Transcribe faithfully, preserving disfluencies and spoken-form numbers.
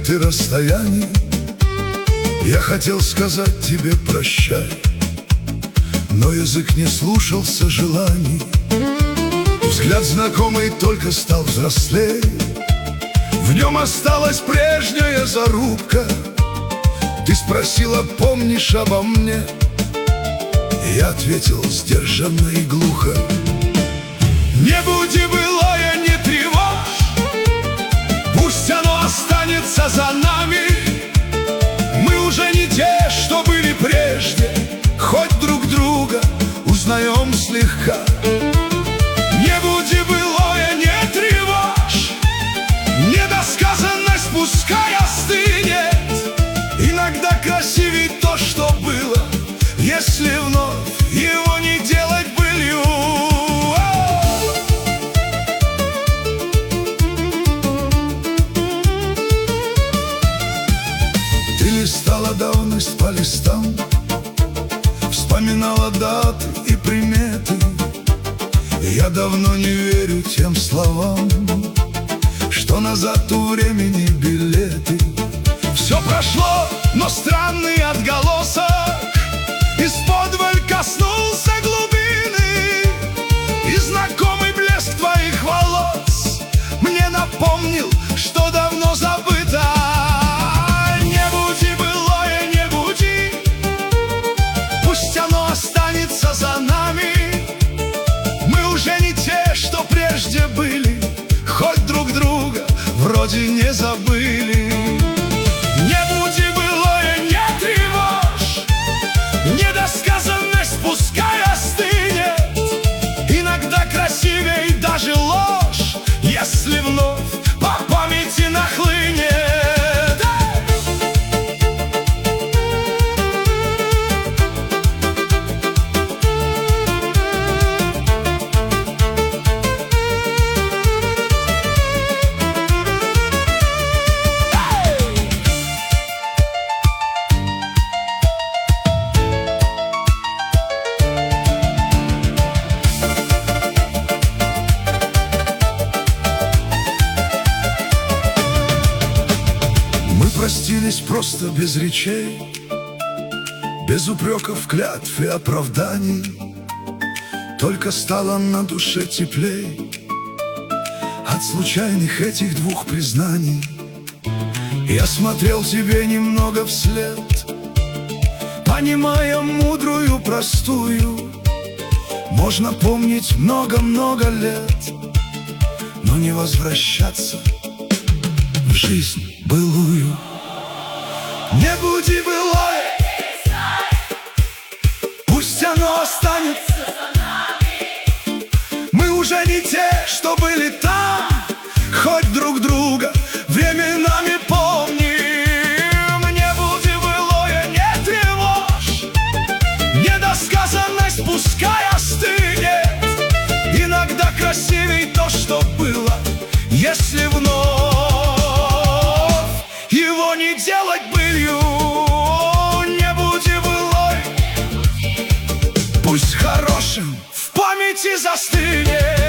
лет и расстояний я хотел сказать тебе прощай, но язык не слушался желаний. Взгляд знакомый только стал взрослее, в нем осталась прежняя зарубка. Ты спросила, помнишь обо мне? Я ответил сдержанно и глухо: не буди былое, не тревожь, пусть оно останется за нами. Мы уже не те, что были прежде, хоть друг друга узнаем слегка. Не буди былое, не тревожь, недосказанность пускай остынет. Иногда красивей то, что было, если вновь его не делать былью. Ты листала давность по листам, вспоминала даты и приметы. Я давно не верю тем словам, что назад у времени билеты. Все прошло, но странный отголосок исподволь коснулся глубины, и знакомый блеск твоих волос мне напомнил, что давно забыто. Не буди былое, не буди, пусть оно останется за нами. Мы уже не те, что прежде были, хоть друг друга вроде не забыли. Не буди былое, не тревожь, недосказанность пускай остынет. Иногда красивей даже ложь, если вновь по памяти нахлынет. Простились просто без речей, без упреков, клятв и оправданий. Только стало на душе теплей от случайных этих двух признаний. Я смотрел тебе немного вслед, понимая мудрую, простую: можно помнить много-много лет, но не возвращаться в жизнь былую. Не буди былое, пусть оно останется за нами. Мы уже не те, что были там, хоть друг друга временами помним. Не буди былое, не тревожь, недосказанность пускай остынет. Иногда красивей то, что было, если вновь его не делать былью. Не буди былой, пусть хорошим в памяти застынет.